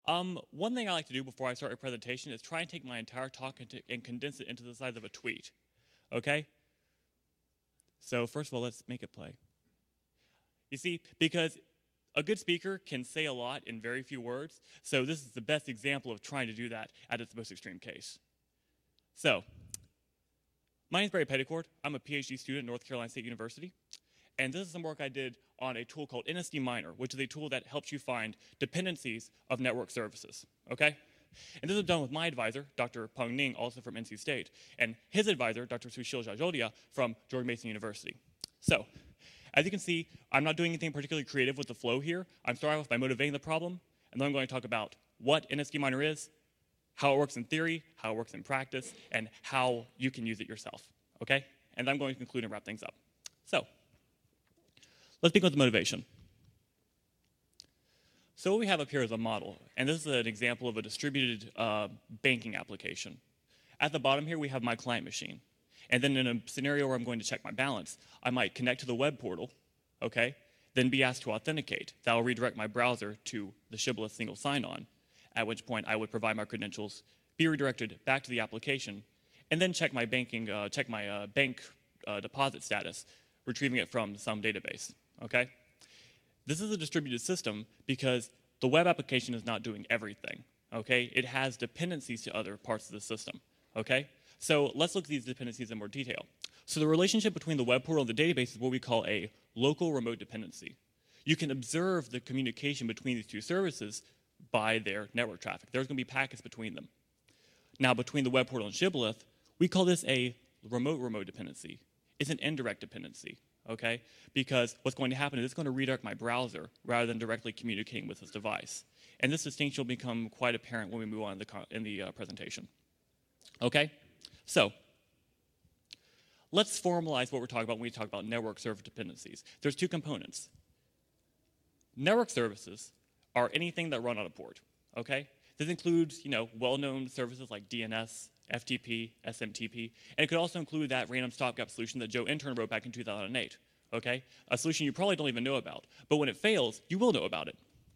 One thing I like to do before I start a presentation is try and take my entire talk and condense it into the size of a tweet, okay? So first of all, let's make it play. You see, because a good speaker can say a lot in very few words, so this is the best example of trying to do that at its most extreme case. So, my name is Barry Petticord. I'm a PhD student at North Carolina State University, and this is some work I did on a tool called NSD Miner, which is a tool that helps you find dependencies of network services, okay? And this was done with my advisor, Dr. Peng Ning, also from NC State, and his advisor, Dr. Sushil Jajodia, from George Mason University. So, as you can see, I'm not doing anything particularly creative with the flow here. I'm starting off by motivating the problem, and then I'm going to talk about what NSD Miner is, how it works in theory, how it works in practice, and how you can use it yourself, okay? And I'm going to conclude and wrap things up. So, let's begin with the motivation. So what we have up here is a model, and this is an example of a distributed banking application. At the bottom here, we have my client machine. And then in a scenario where I'm going to check my balance, I might connect to the web portal, okay, then be asked to authenticate. That will redirect my browser to the Shibboleth single sign-on, at which point I would provide my credentials, be redirected back to the application, and then check my bank deposit status, retrieving it from some database, okay? This is a distributed system because the web application is not doing everything, okay? It has dependencies to other parts of the system, okay? So let's look at these dependencies in more detail. So the relationship between the web portal and the database is what we call a local remote dependency. You can observe the communication between these two services by their network traffic. There's going to be packets between them. Now, between the web portal and Shibboleth, we call this a remote dependency. It's an indirect dependency, okay? Because what's going to happen is it's going to redirect my browser rather than directly communicating with this device. And this distinction will become quite apparent when we move on in the presentation. Okay? So, let's formalize what we're talking about when we talk about network server dependencies. There's two components. Network services are anything that run on a port, okay? This includes, well-known services like DNS, FTP, SMTP, and it could also include that random stopgap solution that Joe Intern wrote back in 2008, okay? A solution you probably don't even know about, but when it fails, you will know about it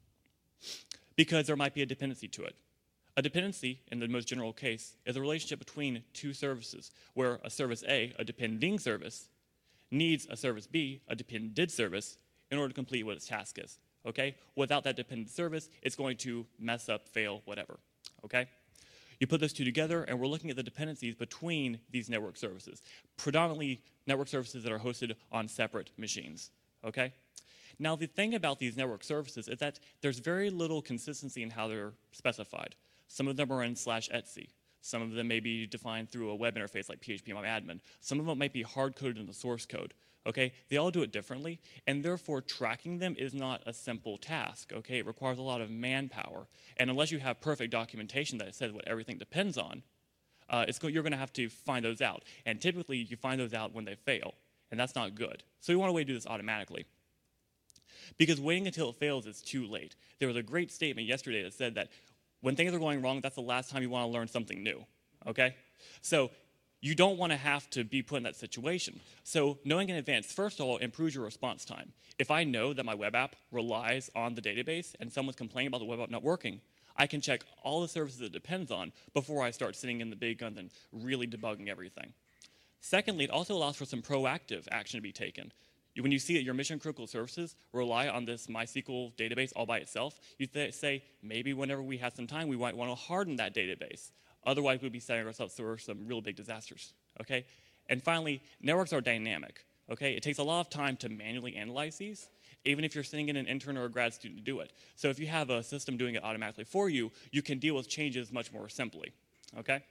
because there might be a dependency to it. A dependency, in the most general case, is a relationship between two services where a service A, a depending service, needs a service B, a depended service, in order to complete what its task is, okay? Without that dependent service, it's going to mess up, fail, whatever, okay? You put those two together, and we're looking at the dependencies between these network services, predominantly network services that are hosted on separate machines, okay? Now, the thing about these network services is that there's very little consistency in how they're specified. Some of them are in /etc. Some of them may be defined through a web interface like phpMyAdmin. Some of them might be hard-coded in the source code. Okay, they all do it differently, and therefore tracking them is not a simple task. Okay, it requires a lot of manpower, and unless you have perfect documentation that says what everything depends on, you're going to have to find those out. And typically, you find those out when they fail, and that's not good. So you want a way to do this automatically. Because waiting until it fails is too late. There was a great statement yesterday that said that when things are going wrong, that's the last time you want to learn something new, okay? So you don't want to have to be put in that situation. So knowing in advance, first of all, improves your response time. If I know that my web app relies on the database and someone's complaining about the web app not working, I can check all the services it depends on before I start sitting in the big guns and really debugging everything. Secondly, it also allows for some proactive action to be taken. When you see that your mission-critical services rely on this MySQL database all by itself, you say, maybe whenever we have some time, we might want to harden that database. Otherwise, we'd be setting ourselves for some real big disasters, okay? And finally, networks are dynamic, okay? It takes a lot of time to manually analyze these, even if you're sending in an intern or a grad student to do it. So if you have a system doing it automatically for you, you can deal with changes much more simply, okay?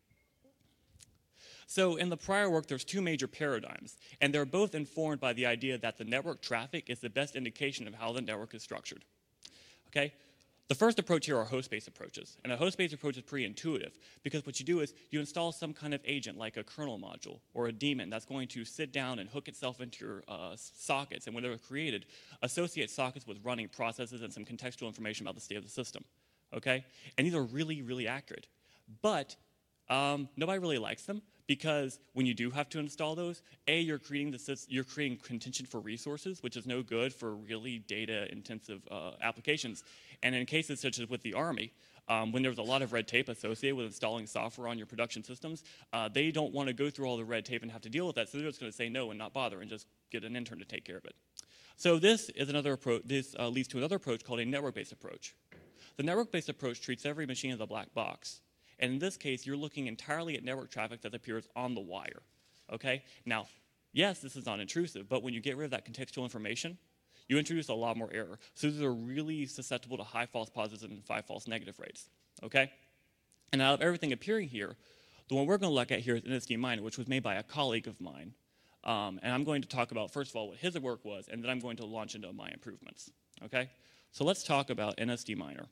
So in the prior work, there's two major paradigms, and they're both informed by the idea that the network traffic is the best indication of how the network is structured. Okay? The first approach here are host-based approaches, and a host-based approach is pretty intuitive because what you do is you install some kind of agent like a kernel module or a daemon that's going to sit down and hook itself into your sockets, and when they're created, associate sockets with running processes and some contextual information about the state of the system. Okay? And these are really, really accurate. But nobody really likes them because when you do have to install those, you're creating contention for resources, which is no good for really data-intensive applications. And in cases such as with the Army, when there's a lot of red tape associated with installing software on your production systems, they don't want to go through all the red tape and have to deal with that, so they're just going to say no and not bother and just get an intern to take care of it. So this is another approach. This leads to another approach called a network-based approach. The network-based approach treats every machine as a black box. And in this case, you're looking entirely at network traffic that appears on the wire. Okay? Now, yes, this is not intrusive, but when you get rid of that contextual information, you introduce a lot more error. So these are really susceptible to high false positives and high false negative rates. Okay? And out of everything appearing here, the one we're going to look at here is NSD Miner, which was made by a colleague of mine. And I'm going to talk about, first of all, what his work was, and then I'm going to launch into my improvements. Okay? So let's talk about NSD Miner.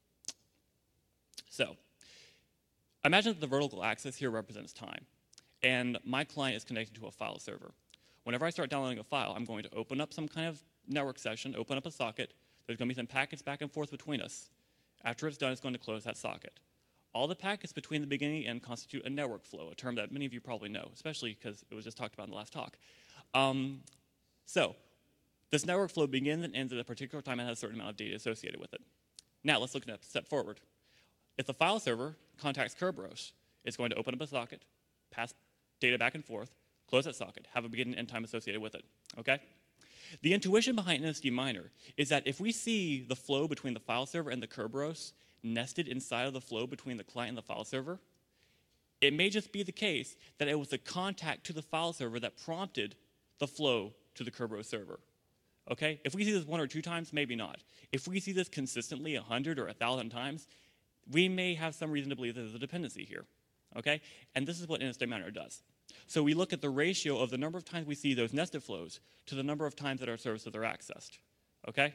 So, imagine that the vertical axis here represents time, and my client is connected to a file server. Whenever I start downloading a file, I'm going to open up some kind of network session, open up a socket. There's going to be some packets back and forth between us. After it's done, it's going to close that socket. All the packets between the beginning and end constitute a network flow, a term that many of you probably know, especially because it was just talked about in the last talk. So, this network flow begins and ends at a particular time and has a certain amount of data associated with it. Now, let's look at a step forward. If the file server contacts Kerberos, it's going to open up a socket, pass data back and forth, close that socket, have a begin and end time associated with it, okay? The intuition behind NSD Miner is that if we see the flow between the file server and the Kerberos nested inside of the flow between the client and the file server, it may just be the case that it was the contact to the file server that prompted the flow to the Kerberos server. Okay? If we see this 1 or 2 times, maybe not. If we see this consistently 100 or 1,000 times, we may have some reason to believe that there's a dependency here, okay? And this is what NSD Miner does. So we look at the ratio of the number of times we see those nested flows to the number of times that our services are accessed, okay?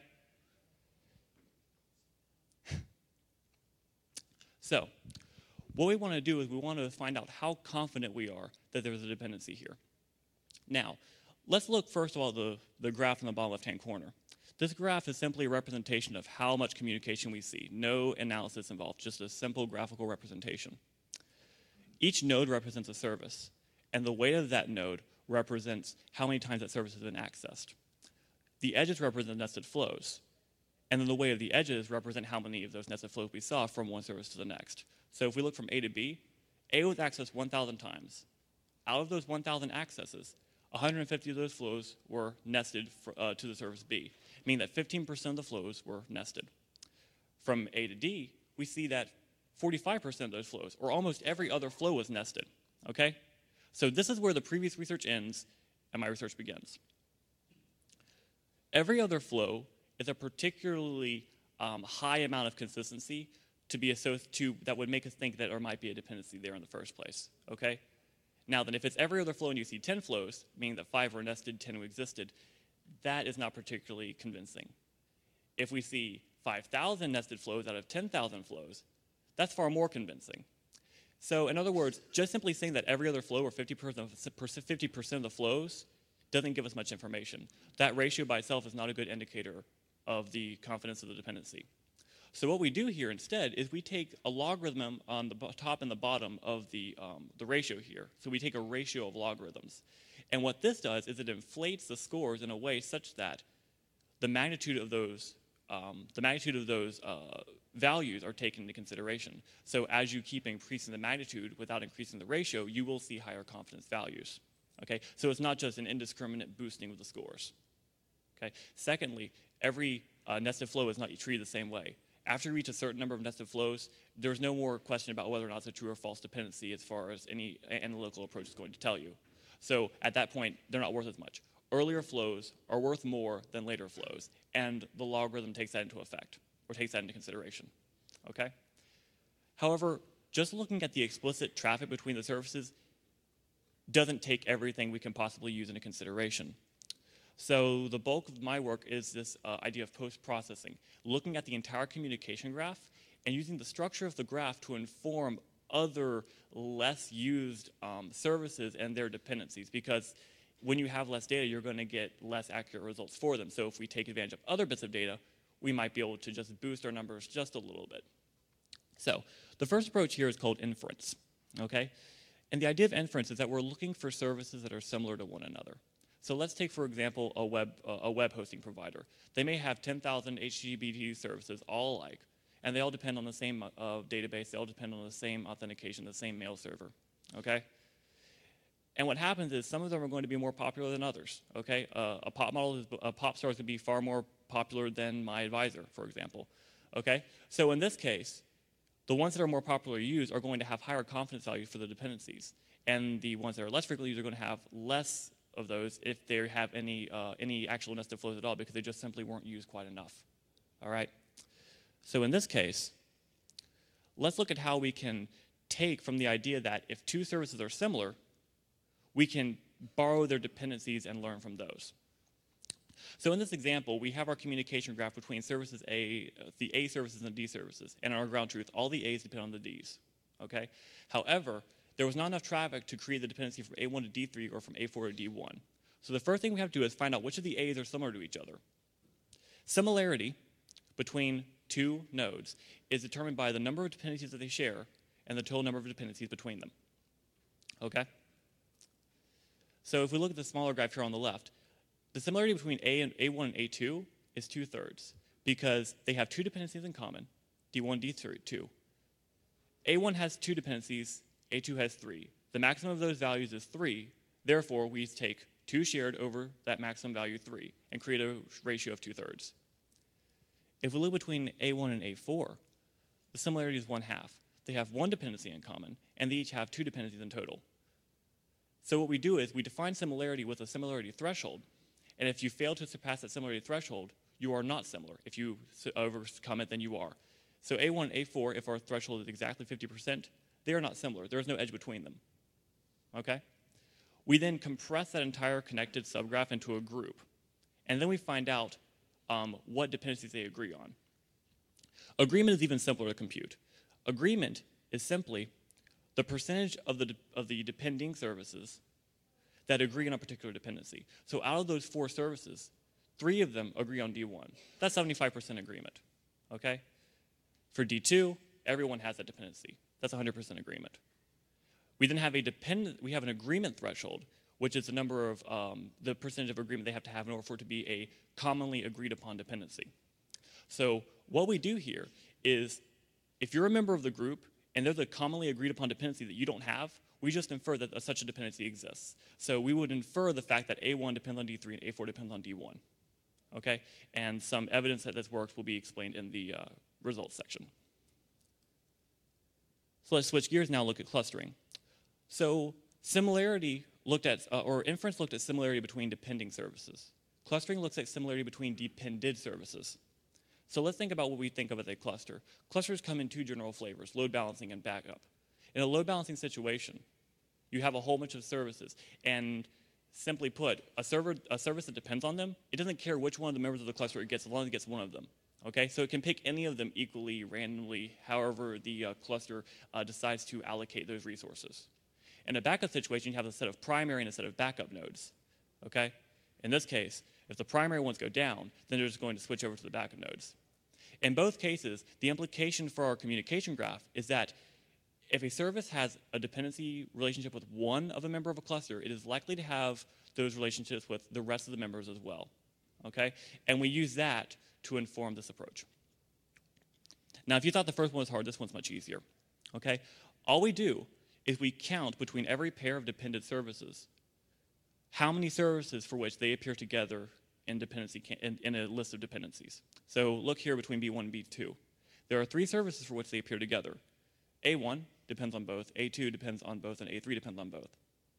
So what we want to do is we want to find out how confident we are that there's a dependency here. Now, let's look first of all at the graph in the bottom left-hand corner. This graph is simply a representation of how much communication we see. No analysis involved, just a simple graphical representation. Each node represents a service, and the weight of that node represents how many times that service has been accessed. The edges represent nested flows, and then the weight of the edges represent how many of those nested flows we saw from one service to the next. So if we look from A to B, A was accessed 1,000 times. Out of those 1,000 accesses, 150 of those flows were nested to the service B, meaning that 15% of the flows were nested. From A to D, we see that 45% of those flows, or almost every other flow, was nested, okay? So this is where the previous research ends and my research begins. Every other flow is a particularly high amount of consistency that would make us think that there might be a dependency there in the first place, okay? Now then, if it's every other flow and you see 10 flows, meaning that 5 were nested, 10 existed, that is not particularly convincing. If we see 5,000 nested flows out of 10,000 flows, that's far more convincing. So in other words, just simply saying that every other flow or 50% of the flows doesn't give us much information. That ratio by itself is not a good indicator of the confidence of the dependency. So what we do here instead is we take a logarithm on the top and the bottom of the ratio here. So we take a ratio of logarithms. And what this does is it inflates the scores in a way such that the magnitude of those values are taken into consideration. So as you keep increasing the magnitude without increasing the ratio, you will see higher confidence values. Okay? So it's not just an indiscriminate boosting of the scores. Okay? Secondly, every nested flow is not treated the same way. After you reach a certain number of nested flows, there's no more question about whether or not it's a true or false dependency as far as any analytical approach is going to tell you. So at that point, they're not worth as much. Earlier flows are worth more than later flows, and the logarithm takes that into effect, or takes that into consideration, okay? However, just looking at the explicit traffic between the services doesn't take everything we can possibly use into consideration. So the bulk of my work is this idea of post-processing, looking at the entire communication graph and using the structure of the graph to inform other less used services and their dependencies, because when you have less data, you're going to get less accurate results for them. So if we take advantage of other bits of data, we might be able to just boost our numbers just a little bit. So the first approach here is called inference, okay? And the idea of inference is that we're looking for services that are similar to one another. So let's take, for example, a web hosting provider. They may have 10,000 HTTP services all alike, and they all depend on the same database. They all depend on the same authentication, the same mail server, okay? And what happens is some of them are going to be more popular than others, okay? A pop star is going to be far more popular than my advisor, for example, okay? So in this case, the ones that are more popularly used are going to have higher confidence values for the dependencies, and the ones that are less frequently used are going to have less of those if they have any actual nested flows at all, because they just simply weren't used quite enough, all right? So in this case, let's look at how we can take from the idea that if two services are similar, we can borrow their dependencies and learn from those. So in this example, we have our communication graph between services A, the A services and D services. And in our ground truth, all the A's depend on the D's, okay? However, there was not enough traffic to create the dependency from A1 to D3 or from A4 to D1. So the first thing we have to do is find out which of the A's are similar to each other. Similarity between two nodes is determined by the number of dependencies that they share and the total number of dependencies between them, okay? So if we look at the smaller graph here on the left, the similarity between A1 and A2 is 2/3 because they have two dependencies in common, D1, D2. A1 has two dependencies, A2 has three. The maximum of those values is 3. Therefore, we take 2 shared over that maximum value 3 and create a ratio of 2/3. If we look between A1 and A4, the similarity is 1/2. They have one dependency in common, and they each have two dependencies in total. So what we do is we define similarity with a similarity threshold, and if you fail to surpass that similarity threshold, you are not similar. If you overcome it, then you are. So A1 and A4, if our threshold is exactly 50%, they are not similar. There is no edge between them, okay? We then compress that entire connected subgraph into a group, and then we find out what dependencies they agree on. Agreement is even simpler to compute. Agreement is simply the percentage of the depending services that agree on a particular dependency. So out of those 4 services, 3 of them agree on D1. That's 75% agreement, okay? For D2, everyone has that dependency. That's 100% agreement. We then have an agreement threshold, which is the number of the percentage of agreement they have to have in order for it to be a commonly agreed upon dependency. So what we do here is, if you're a member of the group and there's a commonly agreed upon dependency that you don't have, we just infer that such a dependency exists. So we would infer the fact that A1 depends on D3 and A4 depends on D1, okay? And some evidence that this works will be explained in the results section. So let's switch gears now and look at clustering. So similarity looked at, or inference looked at similarity between depending services. Clustering looks at similarity between depended services. So let's think about what we think of as a cluster. Clusters come in 2 general flavors, load balancing and backup. In a load balancing situation, you have a whole bunch of services, and simply put, a service that depends on them, it doesn't care which one of the members of the cluster it gets as long as it gets one of them. Okay, so it can pick any of them equally, randomly, however the cluster decides to allocate those resources. In a backup situation, you have a set of primary and a set of backup nodes. Okay, in this case, if the primary ones go down, then they're just going to switch over to the backup nodes. In both cases, the implication for our communication graph is that if a service has a dependency relationship with one of a member of a cluster, it is likely to have those relationships with the rest of the members as well. Okay, and we use that to inform this approach. Now, if you thought the first one was hard, this one's much easier. Okay, all we do is we count between every pair of dependent services how many services for which they appear together in a list of dependencies. So look here between B1 and B2. There are 3 services for which they appear together. A1 depends on both, A2 depends on both, and A3 depends on both.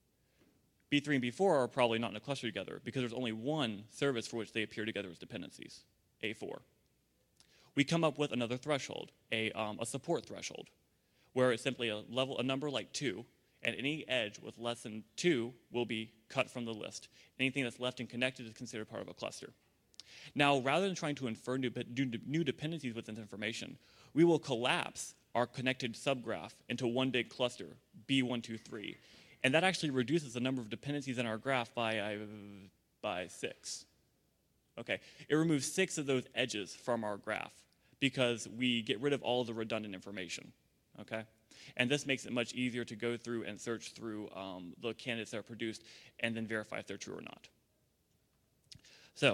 B3 and B4 are probably not in a cluster together because there's only one service for which they appear together as dependencies, A4. We come up with another threshold, a support threshold, where it's simply a number like 2, and any edge with less than 2 will be cut from the list. Anything that's left and connected is considered part of a cluster. Now, rather than trying to infer new dependencies with this information, we will collapse our connected subgraph into one big cluster, B123. And that actually reduces the number of dependencies in our graph by 6. Okay, it removes 6 of those edges from our graph because we get rid of all the redundant information. Okay, And this makes it much easier to go through and search through the candidates that are produced and then verify if they're true or not. So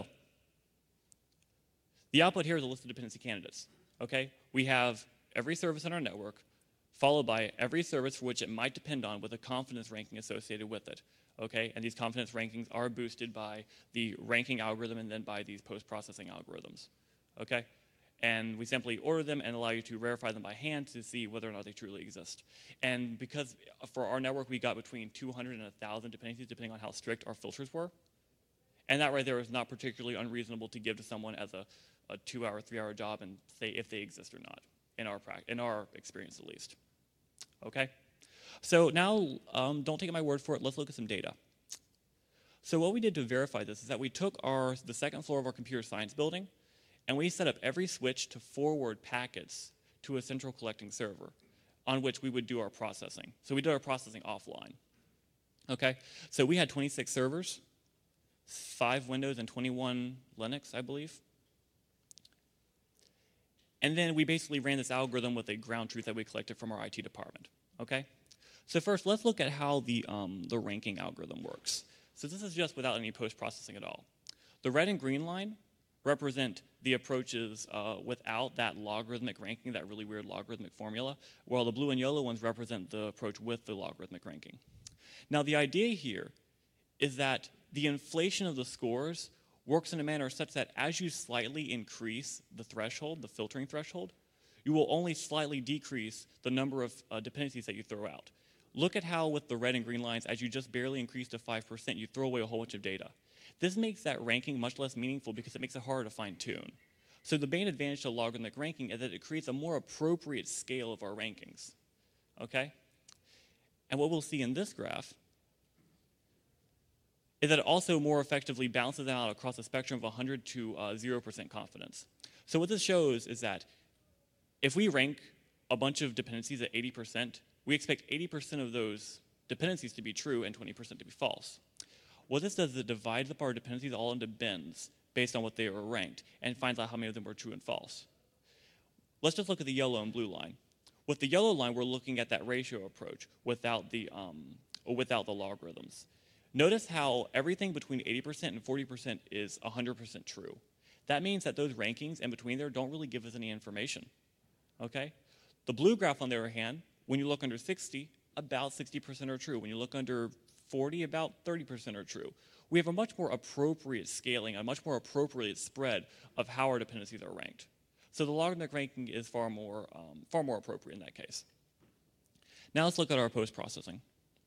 the output here is a list of dependency candidates. Okay? We have every service in our network, followed by every service for which it might depend on with a confidence ranking associated with it. Okay? And these confidence rankings are boosted by the ranking algorithm and then by these post-processing algorithms. Okay? And we simply order them and allow you to verify them by hand to see whether or not they truly exist. And because for our network, we got between 200 and 1,000 dependencies, depending on how strict our filters were. And that right there is not particularly unreasonable to give to someone as a 2-hour, 3-hour job and say if they exist or not, in our experience at least. Okay? So now, don't take my word for it, let's look at some data. So what we did to verify this is that we took the second floor of our computer science building, and we set up every switch to forward packets to a central collecting server on which we would do our processing. So we did our processing offline. Okay? So we had 26 servers, 5 Windows and 21 Linux, I believe. And then we basically ran this algorithm with a ground truth that we collected from our IT department. Okay? So first, let's look at how the ranking algorithm works. So this is just without any post-processing at all. The red and green line represent the approaches without that logarithmic ranking, that really weird logarithmic formula, while the blue and yellow ones represent the approach with the logarithmic ranking. Now, the idea here is that the inflation of the scores works in a manner such that as you slightly increase the threshold, the filtering threshold, you will only slightly decrease the number of dependencies that you throw out. Look at how with the red and green lines, as you just barely increase to 5%, you throw away a whole bunch of data. This makes that ranking much less meaningful because it makes it harder to fine-tune. So the main advantage to logarithmic ranking is that it creates a more appropriate scale of our rankings. Okay? And what we'll see in this graph is that it also more effectively balances out across a spectrum of 100 to 0% confidence. So what this shows is that if we rank a bunch of dependencies at 80%, we expect 80% of those dependencies to be true and 20% to be false. What this does is it divides up our dependencies all into bins based on what they were ranked and finds out how many of them were true and false. Let's just look at the yellow and blue line. With the yellow line, we're looking at that ratio approach without the logarithms. Notice how everything between 80% and 40% is 100% true. That means that those rankings in between there don't really give us any information. Okay? The blue graph, on the other hand, when you look under 60, about 60% are true. When you look under 40, about 30% are true. We have a much more appropriate scaling, a much more appropriate spread of how our dependencies are ranked. So the logarithmic ranking is far more appropriate in that case. Now let's look at our post-processing.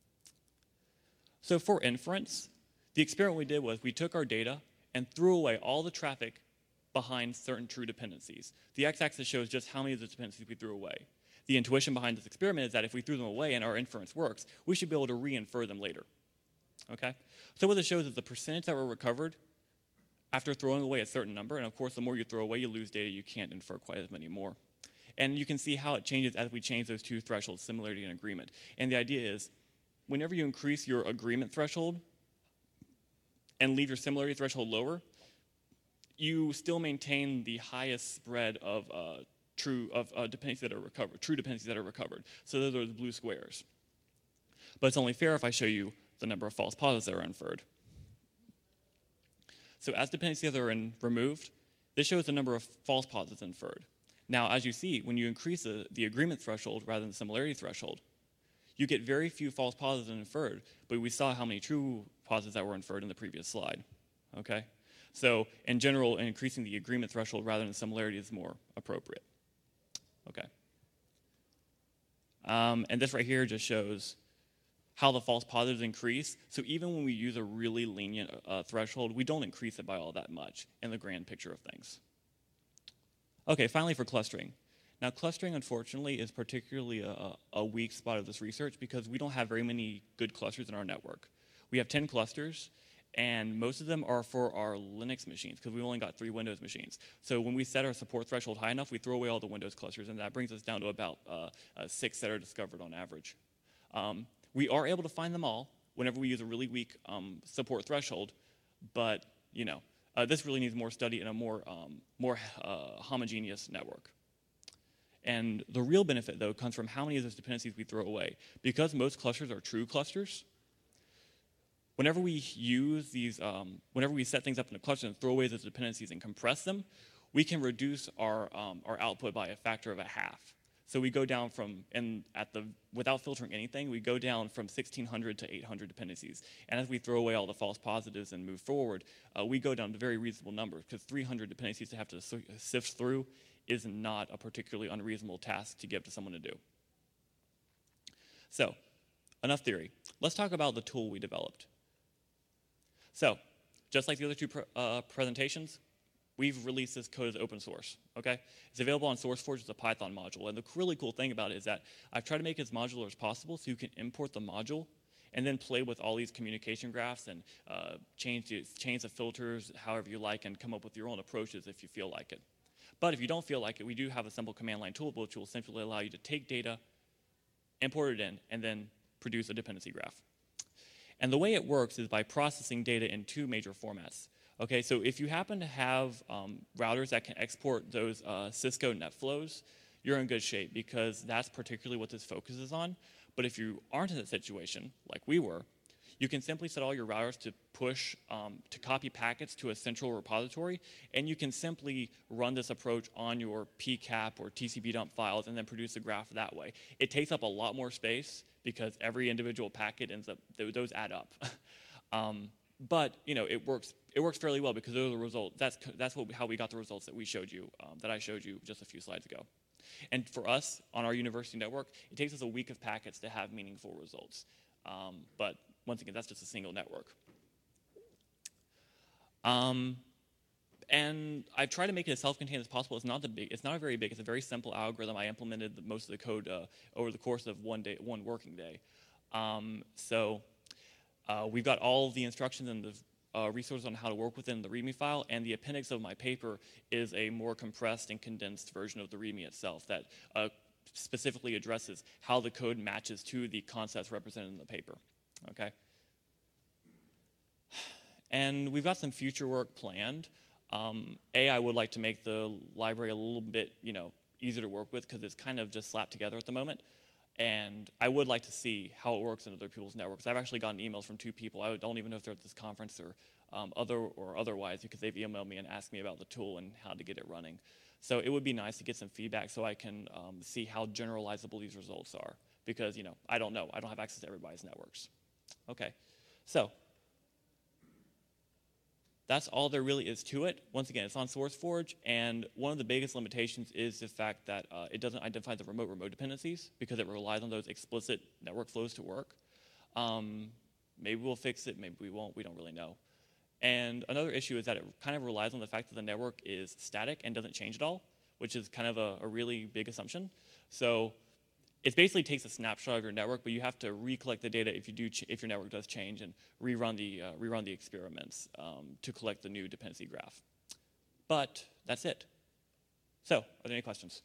So for inference, the experiment we did was we took our data and threw away all the traffic behind certain true dependencies. The x-axis shows just how many of the dependencies we threw away. The intuition behind this experiment is that if we threw them away and our inference works, we should be able to re-infer them later. Okay? So what this shows is the percentage that were recovered after throwing away a certain number, and of course the more you throw away, you lose data, you can't infer quite as many more. And you can see how it changes as we change those two thresholds, similarity and agreement. And the idea is, whenever you increase your agreement threshold and leave your similarity threshold lower, you still maintain the highest spread of dependencies that are recovered, true dependencies that are recovered. So those are the blue squares. But it's only fair if I show you the number of false positives that are inferred. So as dependencies are removed, this shows the number of false positives inferred. Now, as you see, when you increase the agreement threshold rather than the similarity threshold, you get very few false positives inferred, but we saw how many true positives that were inferred in the previous slide. Okay? So in general, increasing the agreement threshold rather than similarity is more appropriate. Okay. And this right here just shows how the false positives increase. So even when we use a really lenient threshold, we don't increase it by all that much in the grand picture of things. Okay, finally for clustering. Now clustering, unfortunately, is particularly a weak spot of this research because we don't have very many good clusters in our network. We have 10 clusters, and most of them are for our Linux machines because we've only got 3 Windows machines. So when we set our support threshold high enough, we throw away all the Windows clusters, and that brings us down to about 6 that are discovered on average. We are able to find them all whenever we use a really weak support threshold, but this really needs more study in a more homogeneous network. And the real benefit, though, comes from how many of those dependencies we throw away. Because most clusters are true clusters, whenever we use these, whenever we set things up in a cluster and throw away those dependencies and compress them, we can reduce our output by a factor of a half. So we go down from, without filtering anything, we go down from 1,600 to 800 dependencies. And as we throw away all the false positives and move forward, we go down to very reasonable numbers, because 300 dependencies to have to sift through is not a particularly unreasonable task to give to someone to do. So, enough theory. Let's talk about the tool we developed. So, just like the other two presentations, we've released this code as open source, okay? It's available on SourceForge as a Python module, and the really cool thing about it is that I've tried to make it as modular as possible so you can import the module and then play with all these communication graphs and change the filters however you like and come up with your own approaches if you feel like it. But if you don't feel like it, we do have a simple command line tool which will essentially allow you to take data, import it in, and then produce a dependency graph. And the way it works is by processing data in two major formats. Okay, so if you happen to have routers that can export those Cisco NetFlows, you're in good shape because that's particularly what this focuses on. But if you aren't in that situation, like we were, you can simply set all your routers to push, to copy packets to a central repository, and you can simply run this approach on your PCAP or TCP dump files and then produce a graph that way. It takes up a lot more space because every individual packet ends up, those add up. But you know, it works fairly well because those are the results. That's how we got the results that we showed you, that I showed you just a few slides ago. And for us, on our university network, it takes us a week of packets to have meaningful results. But once again, that's just a single network. And I've tried to make it as self-contained as possible. It's not very big. It's a very simple algorithm. I implemented most of the code over the course of one working day. We've got all of the instructions and the resources on how to work within the README file, and the appendix of my paper is a more compressed and condensed version of the README itself that specifically addresses how the code matches to the concepts represented in the paper. Okay. And we've got some future work planned. I would like to make the library a little bit, easier to work with because it's kind of just slapped together at the moment. And I would like to see how it works in other people's networks. I've actually gotten emails from 2 people. I don't even know if they're at this conference or otherwise because they've emailed me and asked me about the tool and how to get it running. So it would be nice to get some feedback so I can see how generalizable these results are because, I don't know. I don't have access to everybody's networks. Okay, so that's all there really is to it. Once again, it's on SourceForge, and one of the biggest limitations is the fact that it doesn't identify the remote dependencies because it relies on those explicit network flows to work. Maybe we'll fix it, maybe we won't, we don't really know. And another issue is that it kind of relies on the fact that the network is static and doesn't change at all, which is kind of a really big assumption. So it basically takes a snapshot of your network, but you have to recollect the data if your network does change and rerun the experiments to collect the new dependency graph. But that's it. So, are there any questions?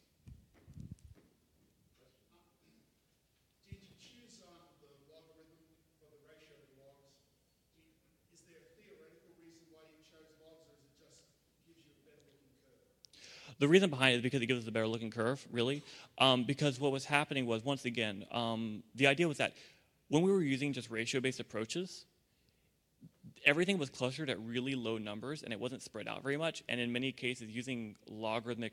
Did you choose the logarithm for the ratio to logs? Is there a theoretical reason why you chose logs, or is it just gives you a better looking curve? The reason behind it is because it gives us a better looking curve, really. Because what was happening was, once again, the idea was that when we were using just ratio-based approaches, everything was clustered at really low numbers and it wasn't spread out very much. And in many cases, using logarithmic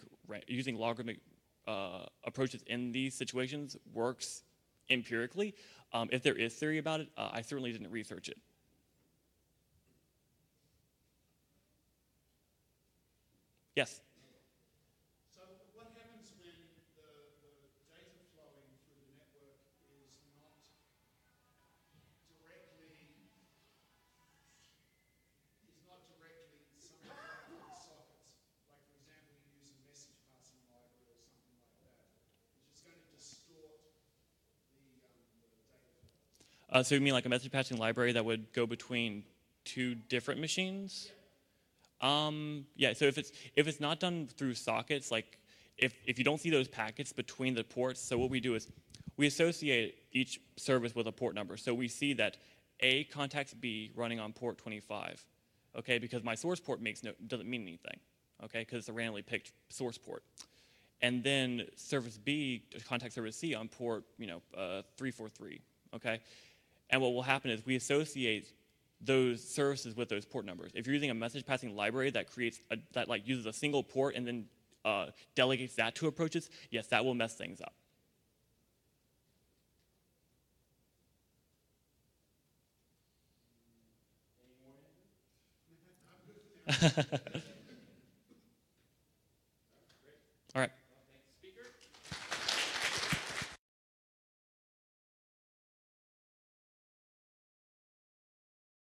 approaches in these situations works empirically. If there is theory about it, I certainly didn't research it. Yes? So what happens when the data flowing through the network is not directly something like the sockets? Like, for example, you use a message passing library or something like that, which is going to distort the data flow. So you mean like a message passing library that would go between 2 different machines? Yeah. Yeah, so if it's not done through sockets, like if you don't see those packets between the ports, so what we do is we associate each service with a port number. So we see that A contacts B running on port 25, okay, because my source port doesn't mean anything, okay, because it's a randomly picked source port. and then service B, contact service C on port 343, okay? And what will happen is we associate those services with those port numbers. If you're using a message passing library that uses a single port and then delegates that to approaches, yes, that will mess things up. All right.